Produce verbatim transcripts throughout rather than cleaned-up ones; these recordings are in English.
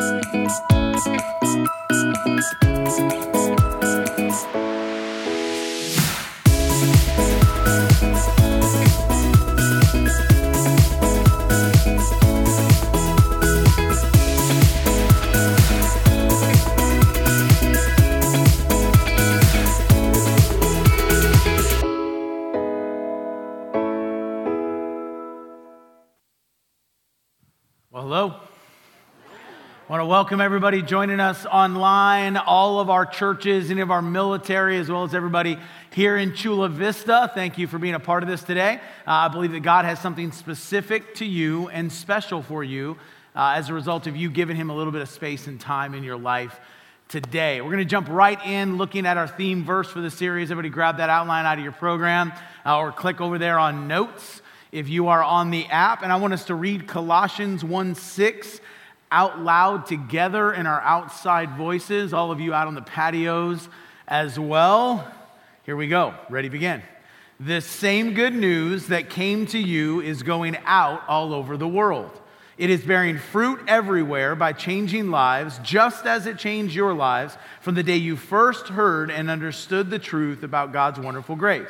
Welcome everybody joining us online, all of our churches, any of our military, as well as everybody here in Chula Vista. Thank you for being a part of this today. Uh, I believe that God has something specific to you and special for you uh, as a result of you giving him a little bit of space and time in your life today. We're going to jump right in looking at our theme verse for the series. Everybody grab that outline out of your program uh, or click over there on notes if you are on the app. And I want us to read Colossians one six out loud together in our outside voices, all of you out on the patios as well. Here we go. Ready, begin. This same good news that came to you is going out all over the world. It is bearing fruit everywhere by changing lives, just as it changed your lives from the day you first heard and understood the truth about God's wonderful grace.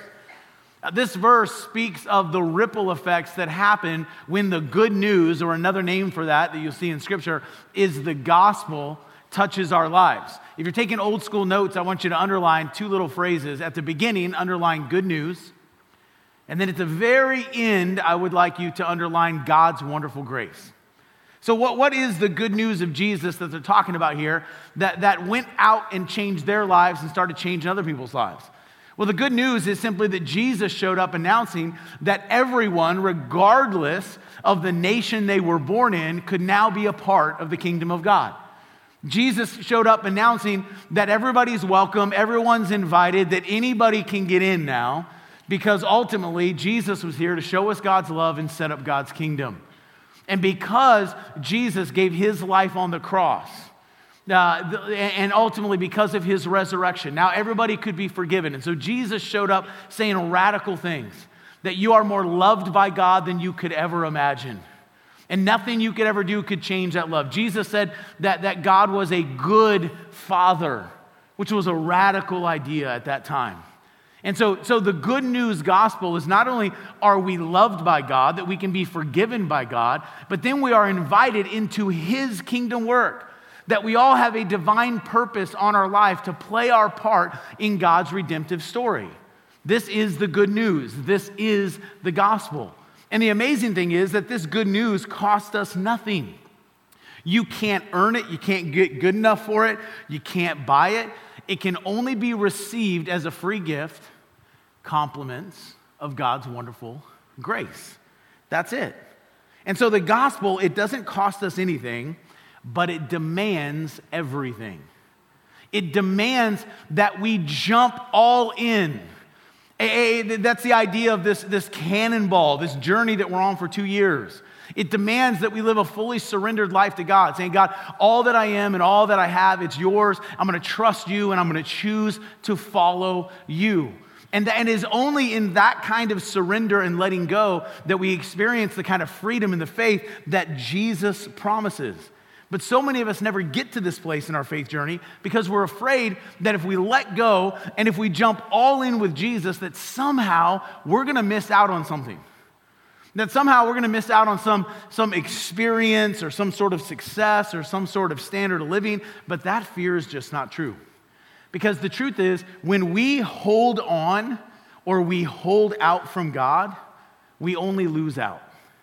This verse speaks of the ripple effects that happen when the good news, or another name for that that you'll see in Scripture, is the gospel, touches our lives. If you're taking old school notes, I want you to underline two little phrases. At the beginning, underline good news. And then at the very end, I would like you to underline God's wonderful grace. So what, what is the good news of Jesus that they're talking about here that, that went out and changed their lives and started changing other people's lives? Well, the good news is simply that Jesus showed up announcing that everyone, regardless of the nation they were born in, could now be a part of the kingdom of God. Jesus showed up announcing that everybody's welcome, everyone's invited, that anybody can get in now, because ultimately Jesus was here to show us God's love and set up God's kingdom. And because Jesus gave his life on the cross, Uh, and ultimately because of his resurrection, now everybody could be forgiven. And so Jesus showed up saying radical things, that you are more loved by God than you could ever imagine. And nothing you could ever do could change that love. Jesus said that, that God was a good father, which was a radical idea at that time. And so, so the good news gospel is not only are we loved by God, that we can be forgiven by God, but then we are invited into his kingdom work. That we all have a divine purpose on our life to play our part in God's redemptive story. This is the good news. This is the gospel. And the amazing thing is that this good news cost us nothing. You can't earn it. You can't get good enough for it. You can't buy it. It can only be received as a free gift, compliments of God's wonderful grace. That's it. And so the gospel, it doesn't cost us anything, but it demands everything. It demands that we jump all in. That's the idea of this, this cannonball, this journey that we're on for two years. It demands that we live a fully surrendered life to God, saying, God, all that I am and all that I have, it's yours. I'm going to trust you and I'm going to choose to follow you. And it is only in that kind of surrender and letting go that we experience the kind of freedom in the faith that Jesus promises. But so many of us never get to this place in our faith journey because we're afraid that if we let go and if we jump all in with Jesus, that somehow we're going to miss out on something. That somehow we're going to miss out on some, some experience or some sort of success or some sort of standard of living. But that fear is just not true. Because the truth is, when we hold on or we hold out from God, we only lose out.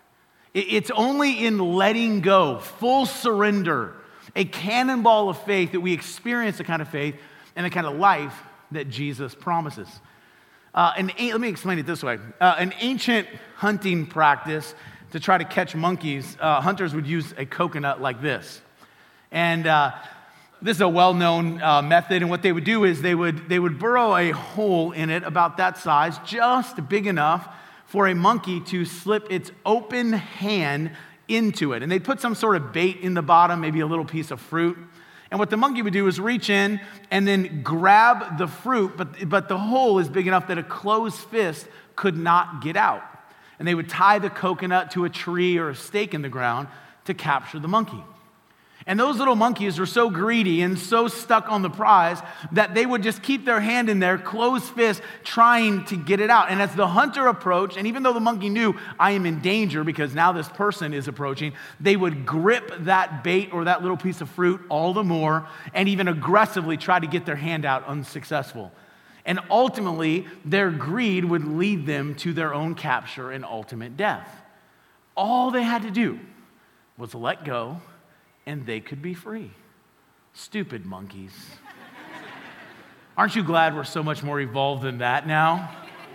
It's only in letting go, full surrender, a cannonball of faith that we experience the kind of faith and the kind of life that Jesus promises. Uh, and let me explain it this way. Uh, an ancient hunting practice to try to catch monkeys, uh, hunters would use a coconut like this. And uh, this is a well-known uh, method. And what they would do is they would, they would burrow a hole in it about that size, just big enough for a monkey to slip its open hand into it. And they'd put some sort of bait in the bottom, maybe a little piece of fruit. And what the monkey would do is reach in and then grab the fruit, but, but the hole is big enough that a closed fist could not get out. And they would tie the coconut to a tree or a stake in the ground to capture the monkey. And those little monkeys were so greedy and so stuck on the prize that they would just keep their hand in there, closed fist, trying to get it out. And as the hunter approached, and even though the monkey knew, I am in danger because now this person is approaching, they would grip that bait or that little piece of fruit all the more and even aggressively try to get their hand out unsuccessful. And ultimately, their greed would lead them to their own capture and ultimate death. All they had to do was let go, and they could be free. Stupid monkeys. Aren't you glad we're so much more evolved than that now?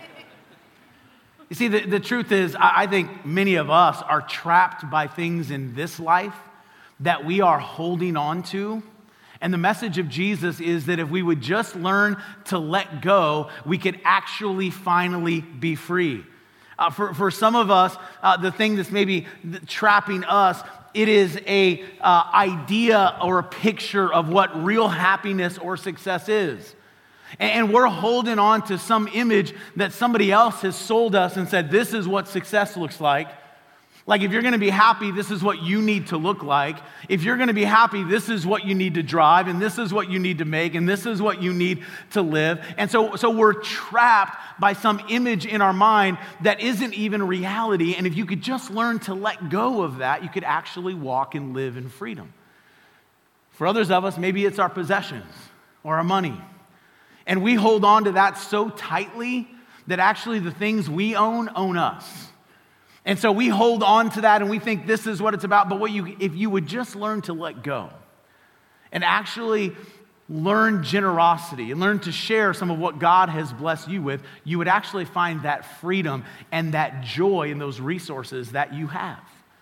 You see, the, the truth is, I, I think many of us are trapped by things in this life that we are holding on to. And the message of Jesus is that if we would just learn to let go, we could actually finally be free. Uh, for, for some of us, uh, the thing that's maybe trapping us, it is a uh, idea or a picture of what real happiness or success is. And, and we're holding on to some image that somebody else has sold us and said, this is what success looks like. Like if you're going to be happy, this is what you need to look like. If you're going to be happy, this is what you need to drive, and this is what you need to make, and this is what you need to live. And so, so we're trapped by some image in our mind that isn't even reality. And if you could just learn to let go of that, you could actually walk and live in freedom. For others of us, maybe it's our possessions or our money. And we hold on to that so tightly that actually the things we own own us. And so we hold on to that and we think this is what it's about. But what you, if you would just learn to let go and actually learn generosity and learn to share some of what God has blessed you with, you would actually find that freedom and that joy in those resources that you have.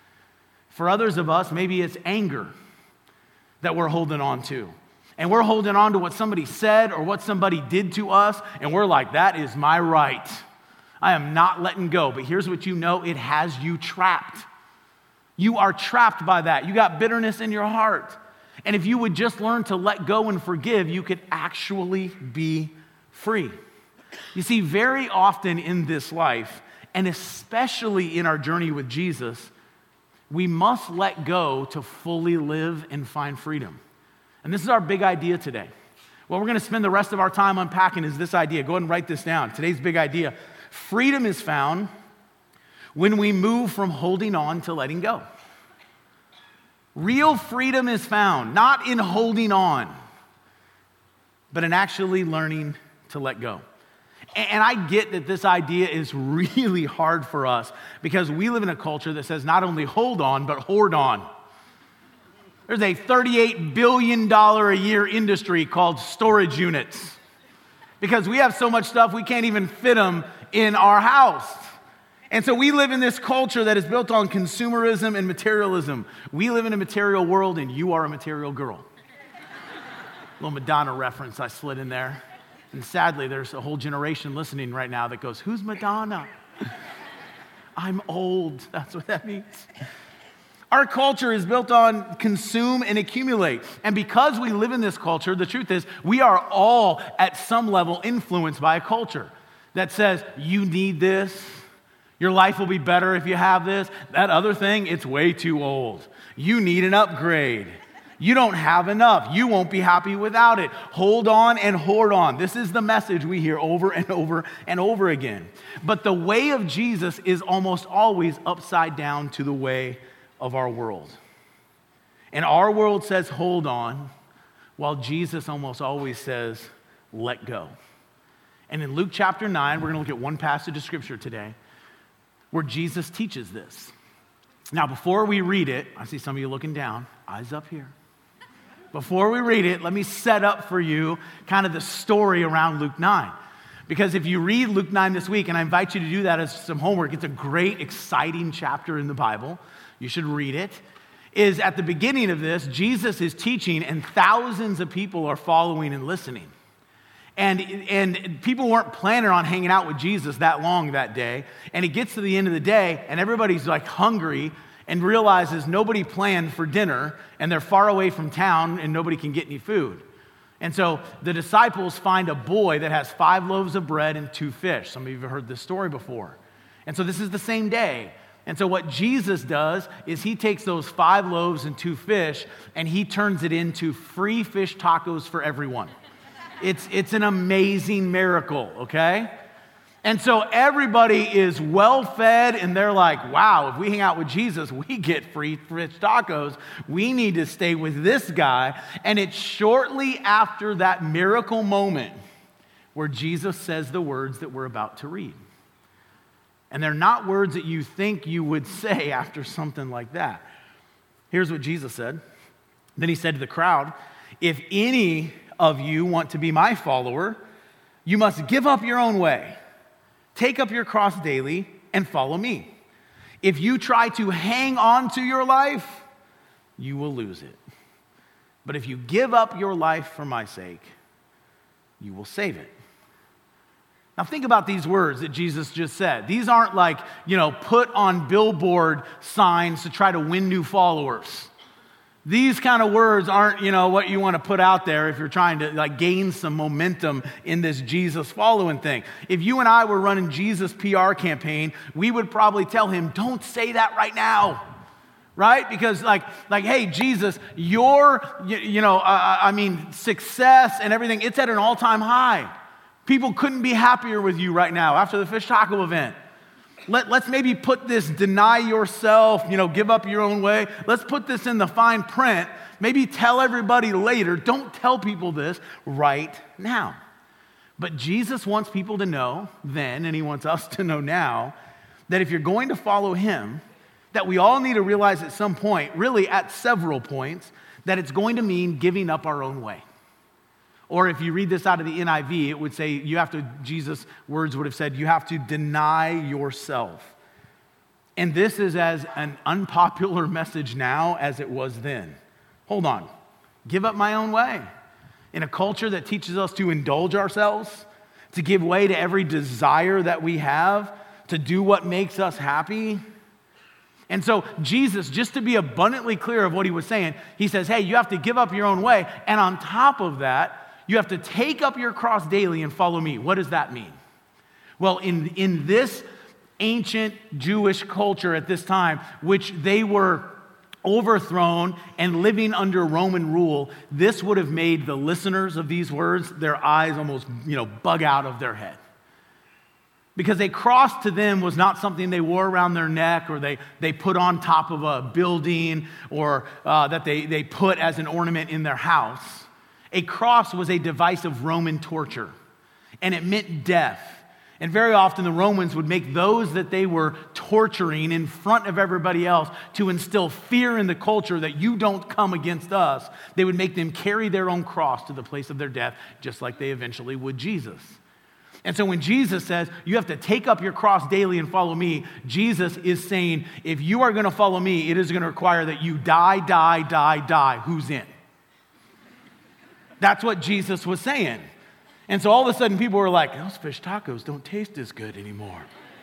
For others of us, maybe it's anger that we're holding on to. And we're holding on to what somebody said or what somebody did to us, and we're like, that is my right. I am not letting go. But here's what you know, it has you trapped. You are trapped by that. You got bitterness in your heart. And if you would just learn to let go and forgive, you could actually be free. You see, very often in this life, and especially in our journey with Jesus, we must let go to fully live and find freedom. And this is our big idea today. What we're going to spend the rest of our time unpacking is this idea. Go ahead and write this down. Today's big idea. Freedom is found when we move from holding on to letting go. Real freedom is found not in holding on, but in actually learning to let go. And I get that this idea is really hard for us because we live in a culture that says not only hold on, but hoard on. There's a thirty-eight billion dollars a year industry called storage units because we have so much stuff we can't even fit them in our house. And so we live in this culture that is built on consumerism and materialism. We live in a material world and you are a material girl. Little Madonna reference I slid in there. And sadly, there's a whole generation listening right now that goes, who's Madonna? I'm old. That's what that means. Our culture is built on consume and accumulate. And because we live in this culture, the truth is we are all at some level influenced by a culture that says, you need this. Your life will be better if you have this. That other thing, it's way too old. You need an upgrade. You don't have enough. You won't be happy without it. Hold on and hoard on. This is the message we hear over and over and over again. But the way of Jesus is almost always upside down to the way of our world. And our world says hold on, while Jesus almost always says let go. And in Luke chapter nine, we're going to look at one passage of scripture today where Jesus teaches this. Now, before we read it, I see some of you looking down, eyes up here. Before we read it, let me set up for you kind of the story around Luke nine. Because if you read Luke nine this week, and I invite you to do that as some homework, it's a great, exciting chapter in the Bible. You should read it. Is at the beginning of this, Jesus is teaching and thousands of people are following and listening. And, and people weren't planning on hanging out with Jesus that long that day. And it gets to the end of the day and everybody's like hungry and realizes nobody planned for dinner and they're far away from town and nobody can get any food. And so the disciples find a boy that has five loaves of bread and two fish. Some of you have heard this story before. And so this is the same day And so what Jesus does is he takes those five loaves and two fish and he turns it into free fish tacos for everyone. It's, it's an amazing miracle, okay? And so everybody is well fed and they're like, wow, if we hang out with Jesus, we get free fish tacos. We need to stay with this guy. And it's shortly after that miracle moment where Jesus says the words that we're about to read. And they're not words that you think you would say after something like that. Here's what Jesus said. Then he said to the crowd, if any of you want to be my follower, you must give up your own way. Take up your cross daily and follow me. If you try to hang on to your life, you will lose it. But if you give up your life for my sake, you will save it. Now think about these words that Jesus just said. These aren't like, you know, put on billboard signs to try to win new followers. These kind of words aren't, you know, what you want to put out there if you're trying to like gain some momentum in this Jesus following thing. If you and I were running Jesus P R campaign, we would probably tell him, don't say that right now. Right? Because like, like, hey, Jesus, your, you, you know, uh, I mean, success and everything, it's at an all-time high. People couldn't be happier with you right now after the fish taco event. Let, let's maybe put this deny yourself, you know, give up your own way. Let's put this in the fine print. Maybe tell everybody later. Don't tell people this right now. But Jesus wants people to know then, and he wants us to know now, that if you're going to follow him, that we all need to realize at some point, really at several points, that it's going to mean giving up our own way. Or if you read this out of the N I V, it would say you have to, Jesus' words would have said, you have to deny yourself. And this is as an unpopular message now as it was then. Hold on. Give up my own way. In a culture that teaches us to indulge ourselves, to give way to every desire that we have, to do what makes us happy. And so Jesus, just to be abundantly clear of what he was saying, he says, hey, you have to give up your own way. And on top of that, you have to take up your cross daily and follow me. What does that mean? Well, in, in this ancient Jewish culture at this time, which they were overthrown and living under Roman rule, this would have made the listeners of these words, their eyes almost, you know, bug out of their head. Because a cross to them was not something they wore around their neck or they, they put on top of a building or uh, that they, they put as an ornament in their house. A cross was a device of Roman torture, and it meant death. And very often the Romans would make those that they were torturing in front of everybody else to instill fear in the culture that you don't come against us. They would make them carry their own cross to the place of their death, just like they eventually would Jesus. And so when Jesus says, you have to take up your cross daily and follow me, Jesus is saying, if you are going to follow me, it is going to require that you die, die, die, die. Who's in? That's what Jesus was saying. And so all of a sudden people were like, those fish tacos don't taste as good anymore.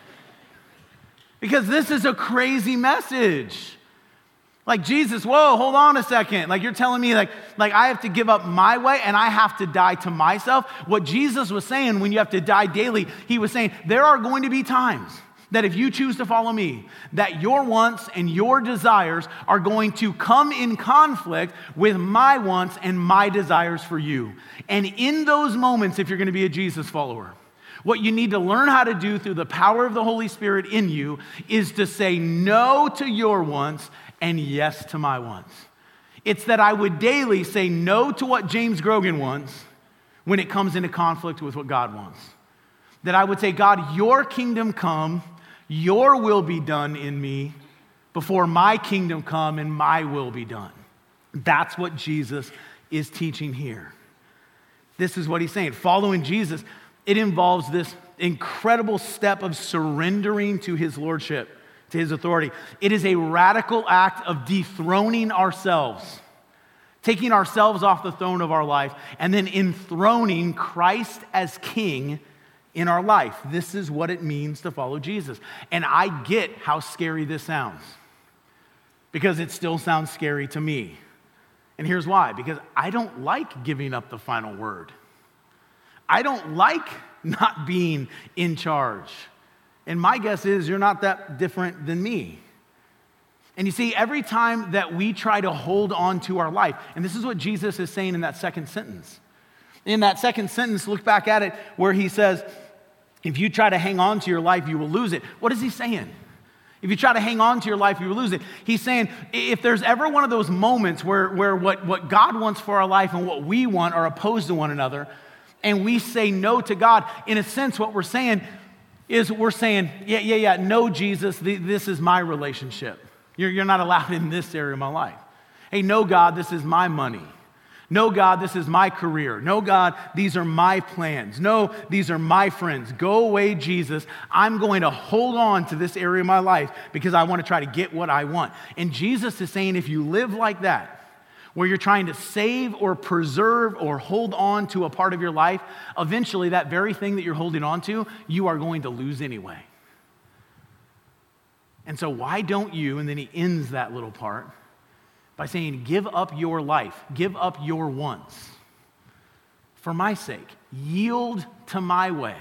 Because this is a crazy message. Like, Jesus, whoa, hold on a second. Like, you're telling me like, like I have to give up my way and I have to die to myself. What Jesus was saying when you have to die daily, he was saying there are going to be times that if you choose to follow me, that your wants and your desires are going to come in conflict with my wants and my desires for you. And in those moments, if you're going to be a Jesus follower, what you need to learn how to do through the power of the Holy Spirit in you is to say no to your wants and yes to my wants. It's that I would daily say no to what James Grogan wants when it comes into conflict with what God wants. That I would say, God, your kingdom come, your will be done in me before my kingdom come and my will be done. That's what Jesus is teaching here. This is what he's saying. Following Jesus, it involves this incredible step of surrendering to his lordship, to his authority. It is a radical act of dethroning ourselves, taking ourselves off the throne of our life, and then enthroning Christ as king in our life. This is what it means to follow Jesus. And I get how scary this sounds, because it still sounds scary to me. And here's why. Because I don't like giving up the final word. I don't like not being in charge. And my guess is you're not that different than me. And you see, every time that we try to hold on to our life, and this is what Jesus is saying in that second sentence. In that second sentence, look back at it where he says, if you try to hang on to your life, you will lose it. What is he saying? If you try to hang on to your life, you will lose it. He's saying, if there's ever one of those moments where, where what, what God wants for our life and what we want are opposed to one another, and we say no to God, in a sense, what we're saying is we're saying, yeah, yeah, yeah, no, Jesus, this is my relationship. You're, you're not allowed in this area of my life. Hey, no, God, this is my money. No, God, this is my career. No, God, these are my plans. No, these are my friends. Go away, Jesus. I'm going to hold on to this area of my life because I want to try to get what I want. And Jesus is saying if you live like that, where you're trying to save or preserve or hold on to a part of your life, eventually that very thing that you're holding on to, you are going to lose anyway. And so why don't you, and then he ends that little part by saying, give up your life, give up your wants for my sake, yield to my way,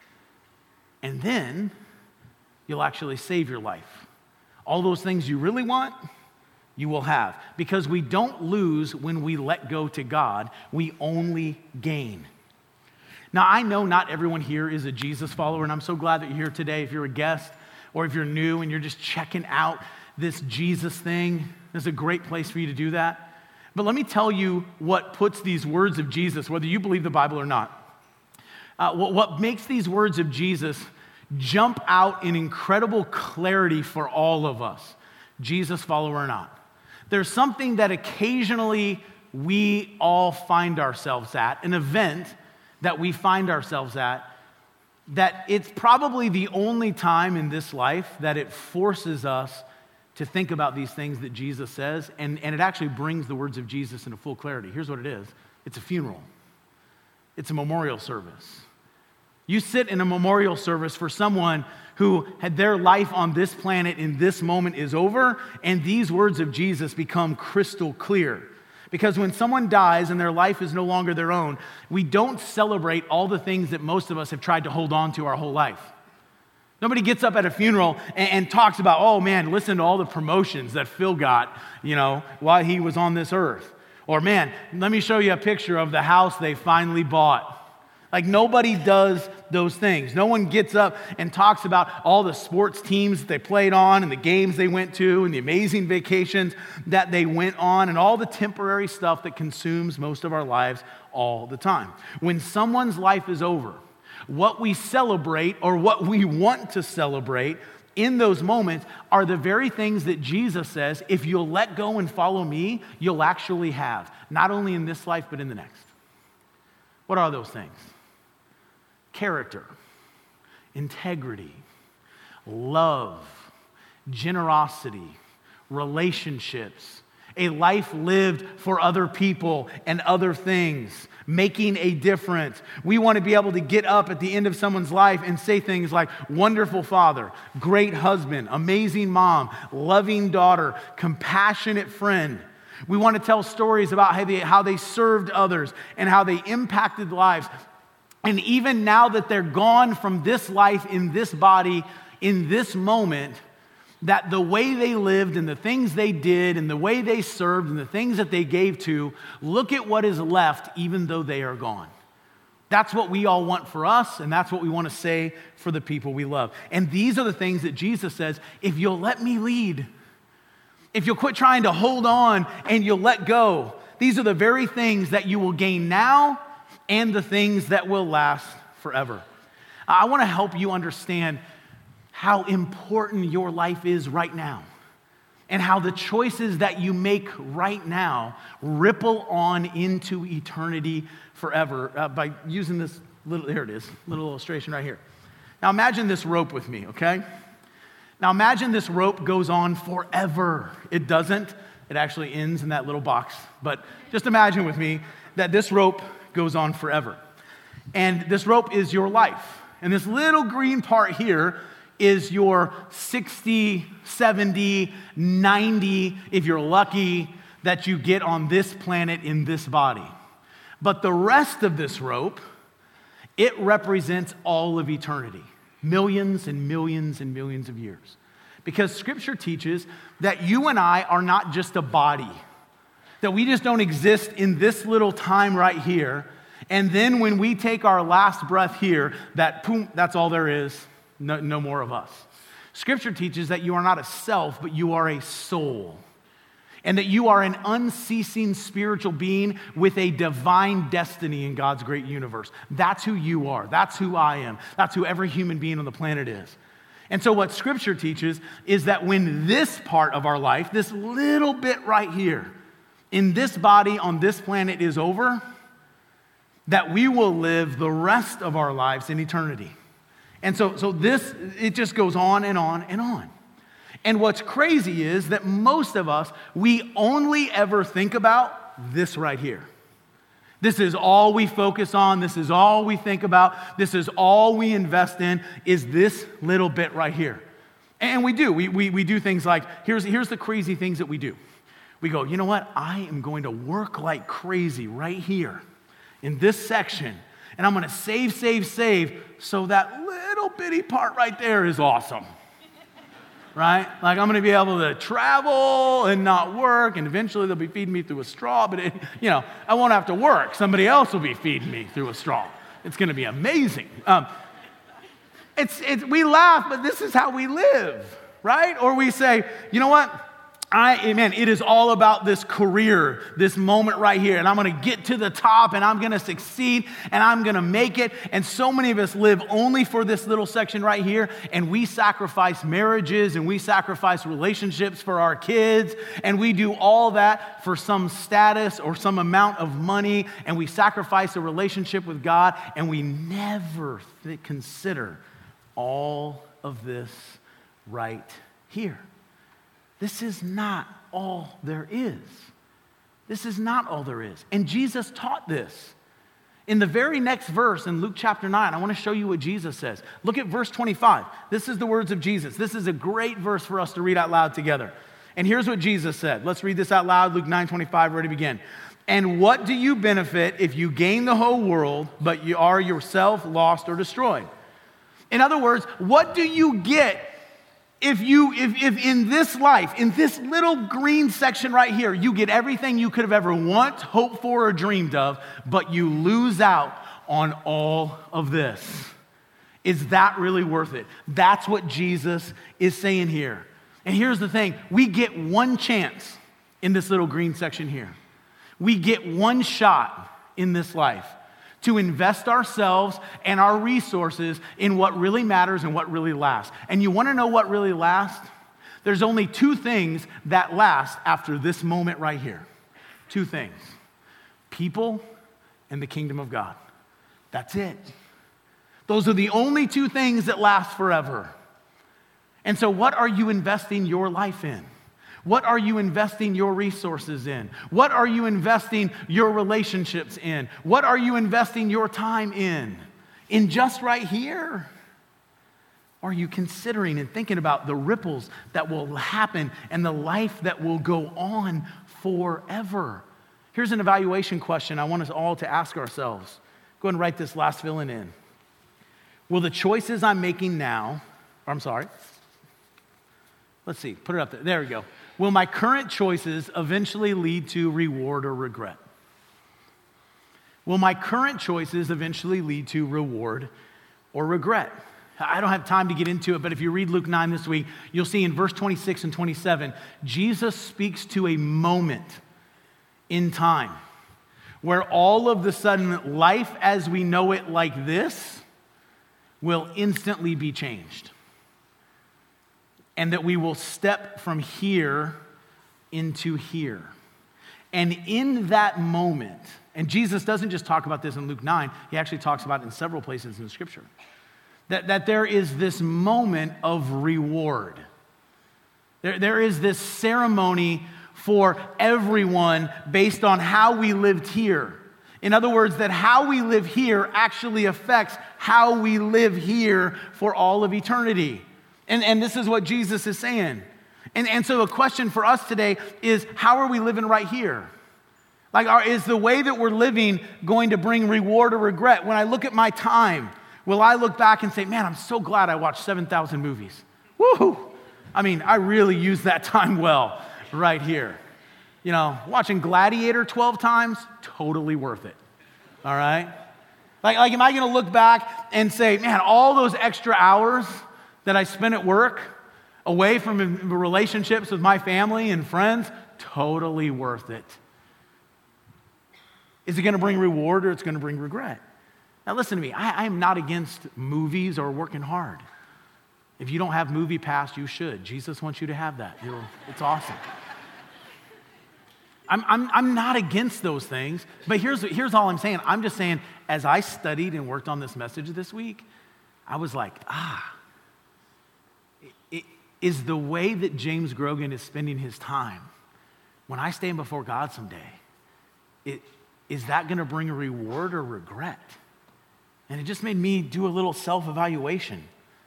and then you'll actually save your life. All those things you really want, you will have. Because we don't lose when we let go to God, we only gain. Now, I know not everyone here is a Jesus follower, and I'm so glad that you're here today. If you're a guest or if you're new and you're just checking out this Jesus thing, this is a great place for you to do that. But let me tell you what puts these words of Jesus, whether you believe the Bible or not, uh, what, what makes these words of Jesus jump out in incredible clarity for all of us, Jesus follower or not. There's something that occasionally we all find ourselves at, an event that we find ourselves at, that it's probably the only time in this life that it forces us to think about these things that Jesus says, and, and it actually brings the words of Jesus into full clarity. Here's what it is. It's a funeral. It's a memorial service. You sit in a memorial service for someone who had their life on this planet in this moment is over, and these words of Jesus become crystal clear. Because when someone dies and their life is no longer their own, we don't celebrate all the things that most of us have tried to hold on to our whole life. Nobody gets up at a funeral and, and talks about, oh man, listen to all the promotions that Phil got, you know, while he was on this earth. Or man, let me show you a picture of the house they finally bought. Like nobody does those things. No one gets up and talks about all the sports teams that they played on and the games they went to and the amazing vacations that they went on and all the temporary stuff that consumes most of our lives all the time. When someone's life is over, what we celebrate or what we want to celebrate in those moments are the very things that Jesus says, if you'll let go and follow me, you'll actually have, not only in this life, but in the next. What are those things? Character, integrity, love, generosity, relationships, a life lived for other people and other things, making a difference. We want to be able to get up at the end of someone's life and say things like wonderful father, great husband, amazing mom, loving daughter, compassionate friend. We want to tell stories about how they, how they served others and how they impacted lives. And even now that they're gone from this life in this body, in this moment, that the way they lived and the things they did and the way they served and the things that they gave to, look at what is left even though they are gone. That's what we all want for us, and that's what we want to say for the people we love. And these are the things that Jesus says, if you'll let me lead, if you'll quit trying to hold on and you'll let go, these are the very things that you will gain now and the things that will last forever. I want to help you understand how important your life is right now and how the choices that you make right now ripple on into eternity forever uh, by using this little, here it is, little illustration right here. Now imagine this rope with me, okay? Now imagine this rope goes on forever. It doesn't. It actually ends in that little box. But just imagine with me that this rope goes on forever. And this rope is your life. And this little green part here is your sixty, seventy, ninety, if you're lucky, that you get on this planet in this body. But the rest of this rope, it represents all of eternity. millions and millions and millions of years. Because Scripture teaches that you and I are not just a body, that we just don't exist in this little time right here, and then when we take our last breath here, that boom, that's all there is, no, no more of us. Scripture teaches that you are not a self, but you are a soul, and that you are an unceasing spiritual being with a divine destiny in God's great universe. That's who you are. That's who I am. That's who every human being on the planet is. And so what Scripture teaches is that when this part of our life, this little bit right here, in this body on this planet is over, that we will live the rest of our lives in eternity. And so, so this, it just goes on and on and on. And what's crazy is that most of us, we only ever think about this right here. This is all we focus on. This is all we think about. This is all we invest in, is this little bit right here. And we do. We, we, we do things like, here's, here's the crazy things that we do. We go, you know what? I am going to work like crazy right here in this section. And I'm going to save, save, save, so that little bitty part right there is awesome. Right? Like, I'm going to be able to travel and not work, and eventually they'll be feeding me through a straw, but, it, you know, I won't have to work. Somebody else will be feeding me through a straw. It's going to be amazing. Um, it's, it's, we laugh, but this is how we live, right? Or we say, you know what? I, man, it is all about this career, this moment right here, and I'm going to get to the top, and I'm going to succeed, and I'm going to make it. And so many of us live only for this little section right here, and we sacrifice marriages, and we sacrifice relationships for our kids, and we do all that for some status or some amount of money, and we sacrifice a relationship with God, and we never th- consider all of this right here. This is not all there is. This is not all there is. And Jesus taught this. In the very next verse in Luke chapter nine, I want to show you what Jesus says. Look at verse twenty-five. This is the words of Jesus. This is a great verse for us to read out loud together. And here's what Jesus said. Let's read this out loud. Luke nine twenty-five, ready to begin. And what do you benefit if you gain the whole world, but you are yourself lost or destroyed? In other words, what do you get If you, if, if in this life, in this little green section right here, you get everything you could have ever want, hoped for, or dreamed of, but you lose out on all of this? Is that really worth it? That's what Jesus is saying here. And here's the thing. We get one chance in this little green section here. We get one shot in this life to invest ourselves and our resources in what really matters and what really lasts. And you want to know what really lasts? There's only two things that last after this moment right here. Two things. People and the kingdom of God. That's it. Those are the only two things that last forever. And so what are you investing your life in? What are you investing your resources in? What are you investing your relationships in? What are you investing your time in? In just right here? Are you considering and thinking about the ripples that will happen and the life that will go on forever? Here's an evaluation question I want us all to ask ourselves. Go ahead and write this last fill-in in. Will the choices I'm making now, or I'm sorry, let's see, put it up there. There we go. Will my current choices eventually lead to reward or regret? Will my current choices eventually lead to reward or regret? I don't have time to get into it, but if you read Luke nine this week, you'll see in verse twenty-six and twenty-seven, Jesus speaks to a moment in time where all of the sudden life as we know it like this will instantly be changed. And that we will step from here into here. And in that moment, and Jesus doesn't just talk about this in Luke nine, he actually talks about it in several places in the scripture, that, that there is this moment of reward. There, there is this ceremony for everyone based on how we lived here. In other words, that how we live here actually affects how we live here for all of eternity. And, and this is what Jesus is saying. And, and so a question for us today is, how are we living right here? Like, are, is the way that we're living going to bring reward or regret? When I look at my time, Will I look back and say, man, I'm so glad I watched seven thousand movies. Woo! I mean, I really used that time well right here. You know, watching Gladiator twelve times, totally worth it. All right? Like, like am I going to look back and say, man, all those extra hours that I spent at work, away from relationships with my family and friends, totally worth it. Is it going to bring reward or it's going to bring regret? Now listen to me, I, I am not against movies or working hard. If you don't have Movie Pass, you should. Jesus wants you to have that. You're, it's awesome. I'm, I'm, I'm not against those things, but here's, here's all I'm saying. I'm just saying, as I studied and worked on this message this week, I was like, ah, it, is the way that James Grogan is spending his time, when I stand before God someday, it, is that going to bring a reward or regret? And it just made me do a little self-evaluation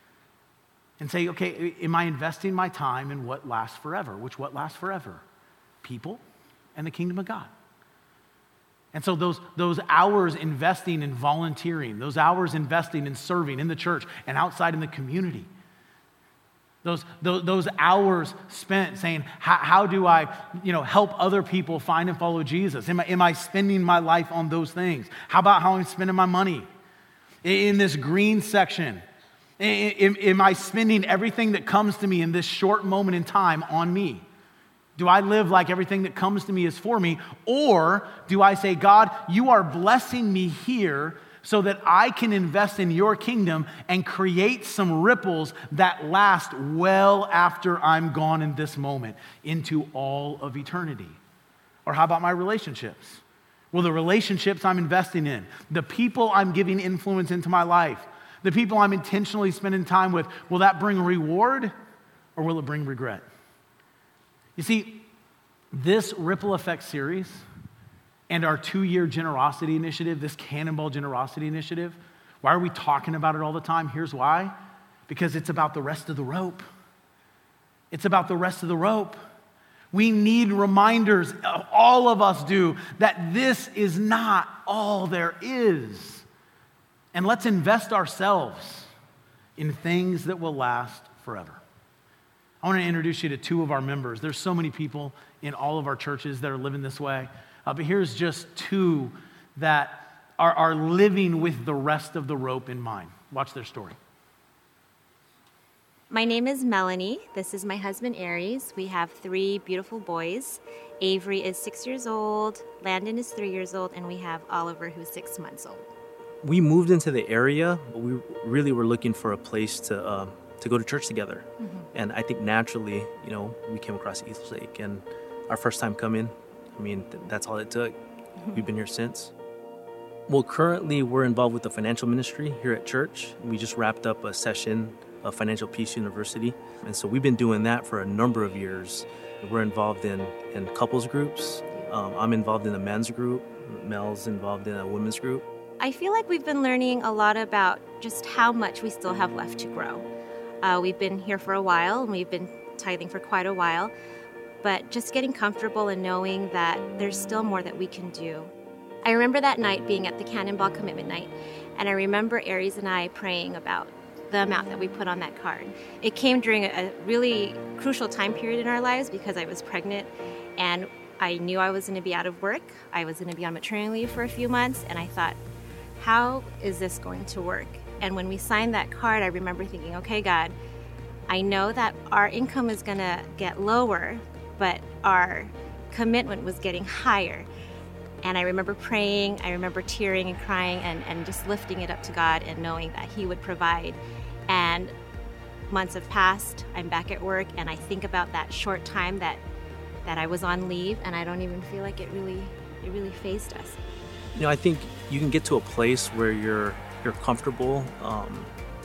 and say, okay, am I investing my time in what lasts forever? Which what lasts forever? People and the kingdom of God. And so those, those hours investing in volunteering, those hours investing in serving in the church and outside in the community, Those, those, those hours spent saying, how, how do I, you know, help other people find and follow Jesus? Am I, am I spending my life on those things? How about how I'm spending my money? In this green section, am, am I spending everything that comes to me in this short moment in time on me? Do I live like everything that comes to me is for me? Or do I say, God, you are blessing me here so that I can invest in your kingdom and create some ripples that last well after I'm gone in this moment into all of eternity? Or how about my relationships? Well, the relationships I'm investing in, the people I'm giving influence into my life, the people I'm intentionally spending time with, will that bring reward or will it bring regret? You see, this Ripple Effect series and our two-year generosity initiative, this Cannonball Generosity Initiative, why are we talking about it all the time? Here's why. Because it's about the rest of the rope. It's about the rest of the rope. We need reminders, all of us do, that this is not all there is. And let's invest ourselves in things that will last forever. I want to introduce you to two of our members. There's so many people in all of our churches that are living this way. Uh, but here's just two that are, are living with the rest of the rope in mind. Watch their story. My name is Melanie. This is my husband, Aries. We have three beautiful boys. Avery is six years old, Landon is three years old, and we have Oliver, who's six months old. We moved into the area, but we really were looking for a place to uh, to go to church together. Mm-hmm. And I think naturally, you know, we came across East Lake, and our first time coming, I mean, th- that's all it took. Mm-hmm. We've been here since. Well, currently we're involved with the financial ministry here at church. We just wrapped up a session of Financial Peace University. And so we've been doing that for a number of years. We're involved in, in couples groups. Um, I'm involved in a men's group. Mel's involved in a women's group. I feel like we've been learning a lot about just how much we still have left to grow. Uh, we've been here for a while, and we've been tithing for quite a while. But just getting comfortable and knowing that there's still more that we can do. I remember that night being at the Cannonball Commitment Night, and I remember Aries and I praying about the amount that we put on that card. It came during a really crucial time period in our lives because I was pregnant, and I knew I was going to be out of work. I was going to be on maternity leave for a few months, and I thought, how is this going to work? And when we signed that card, I remember thinking, okay, God, I know that our income is going to get lower, but our commitment was getting higher. And I remember praying, I remember tearing and crying and, and just lifting it up to God and knowing that He would provide. And months have passed, I'm back at work, and I think about that short time that that I was on leave, and I don't even feel like it really it really fazed us. You know, I think you can get to a place where you're you're comfortable, um,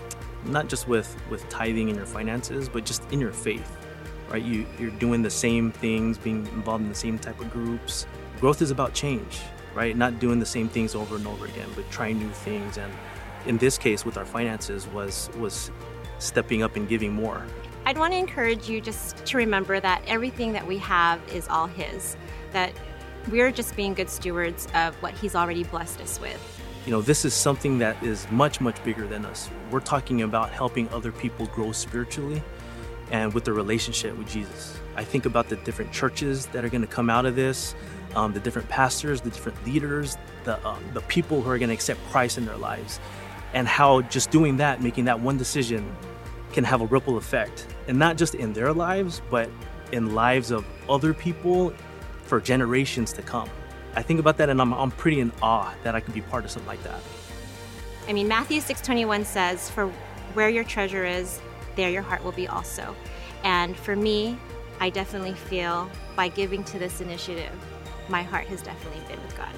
not just with, with tithing and your finances, but just in your faith, right? You, you're doing the same things, being involved in the same type of groups. Growth is about change, right? Not doing the same things over and over again, but trying new things. And in this case, with our finances, was was stepping up and giving more. I'd want to encourage you just to remember that everything that we have is all His, that we're just being good stewards of what He's already blessed us with. you know, this is something that is much, much bigger than us. We're talking about helping other people grow spiritually and with their relationship with Jesus. I think about the different churches that are going to come out of this, um, the different pastors, the different leaders, the um, the people who are going to accept Christ in their lives, and how just doing that, making that one decision, can have a ripple effect, and not just in their lives, but in lives of other people for generations to come. I think about that, and I'm I'm pretty in awe that I could be part of something like that. I mean, Matthew six twenty-one says, "For where your treasure is, there your heart will be also." And for me, I definitely feel by giving to this initiative, my heart has definitely been with God.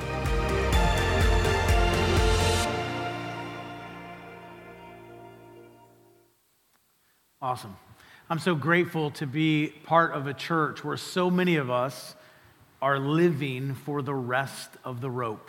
Awesome. I'm so grateful to be part of a church where so many of us are living for the rest of the rope.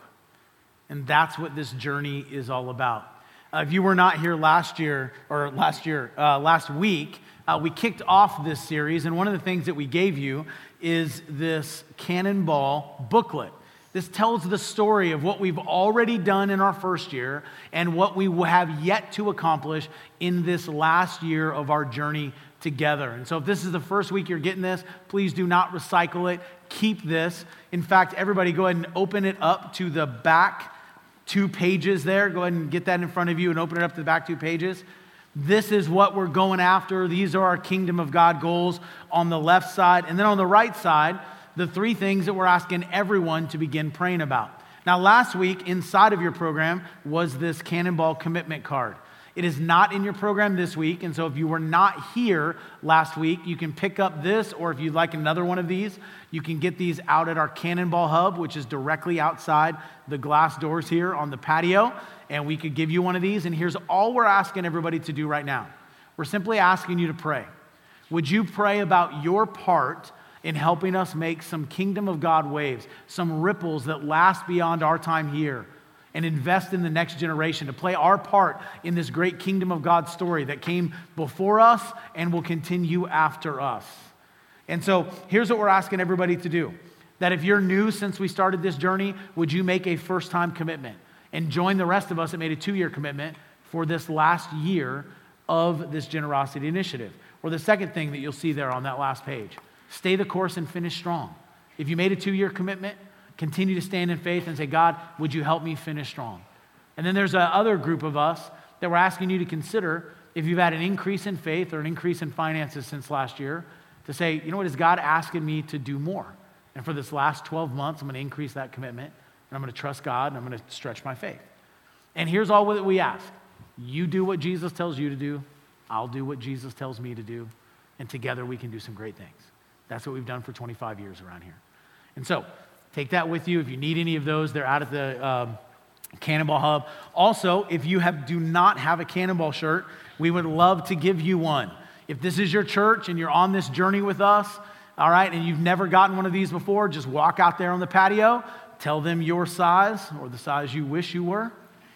And that's what this journey is all about. Uh, if you were not here last year, or last year, uh, last week, uh, we kicked off this series, and one of the things that we gave you is this Cannonball booklet. This tells the story of what we've already done in our first year and what we have yet to accomplish in this last year of our journey together. And so if this is the first week you're getting this, please do not recycle it. Keep this. In fact, everybody go ahead and open it up to the back two pages there. Go ahead and get that in front of you and open it up to the back two pages. This is what we're going after. These are our Kingdom of God goals on the left side. And then on the right side, the three things that we're asking everyone to begin praying about. Now, last week, inside of your program was this Cannonball commitment card. It is not in your program this week, and so if you were not here last week, you can pick up this, or if you'd like another one of these, you can get these out at our Cannonball Hub, which is directly outside the glass doors here on the patio, and we could give you one of these. And here's all we're asking everybody to do right now. We're simply asking you to pray. Would you pray about your part in helping us make some Kingdom of God waves, some ripples that last beyond our time here, and invest in the next generation to play our part in this great Kingdom of God story that came before us and will continue after us. And so here's what we're asking everybody to do. That if you're new since we started this journey, would you make a first-time commitment and join the rest of us that made a two-year commitment for this last year of this generosity initiative? Or the second thing that you'll see there on that last page, stay the course and finish strong. If you made a two-year commitment, continue to stand in faith and say, God, would you help me finish strong? And then there's a other group of us that we're asking you to consider if you've had an increase in faith or an increase in finances since last year, to say, you know what, is God asking me to do more? And for this last twelve months, I'm going to increase that commitment, and I'm going to trust God, and I'm going to stretch my faith. And here's all that we ask. You do what Jesus tells you to do. I'll do what Jesus tells me to do. And together we can do some great things. That's what we've done for twenty-five years around here. And so, take that with you. If you need any of those, they're out at the um, Cannonball Hub. Also, if you have do not have a Cannonball shirt, we would love to give you one. If this is your church and you're on this journey with us, all right, and you've never gotten one of these before, just walk out there on the patio, tell them your size or the size you wish you were,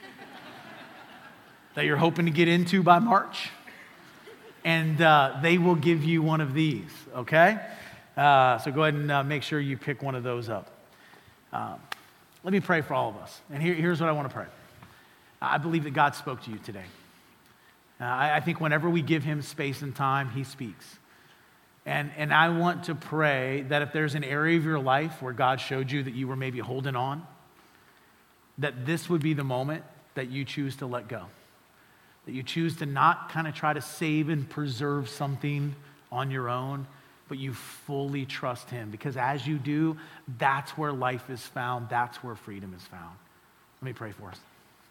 that you're hoping to get into by March, and uh, they will give you one of these, okay? Uh, so go ahead and uh, make sure you pick one of those up. Um, let me pray for all of us. And here, here's what I want to pray. I believe that God spoke to you today. Uh, I, I think whenever we give him space and time, he speaks. And, and I want to pray that if there's an area of your life where God showed you that you were maybe holding on, that this would be the moment that you choose to let go. That you choose to not kind of try to save and preserve something on your own, but you fully trust him. Because as you do, that's where life is found. That's where freedom is found. Let me pray for us.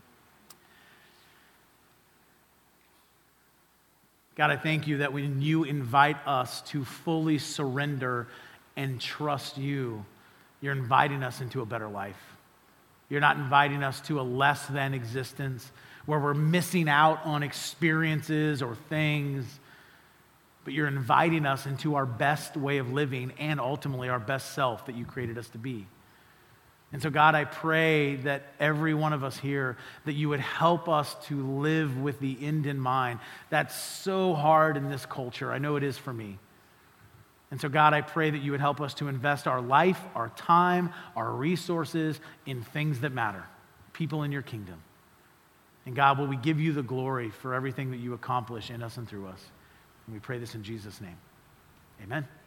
God, I thank you that when you invite us to fully surrender and trust you, you're inviting us into a better life. You're not inviting us to a less than existence where we're missing out on experiences or things, but you're inviting us into our best way of living and ultimately our best self that you created us to be. And so, God, I pray that every one of us here, that you would help us to live with the end in mind. That's so hard in this culture. I know it is for me. And so, God, I pray that you would help us to invest our life, our time, our resources in things that matter. people in your kingdom. And God, will we give you the glory for everything that you accomplish in us and through us. And we pray this in Jesus' name. Amen.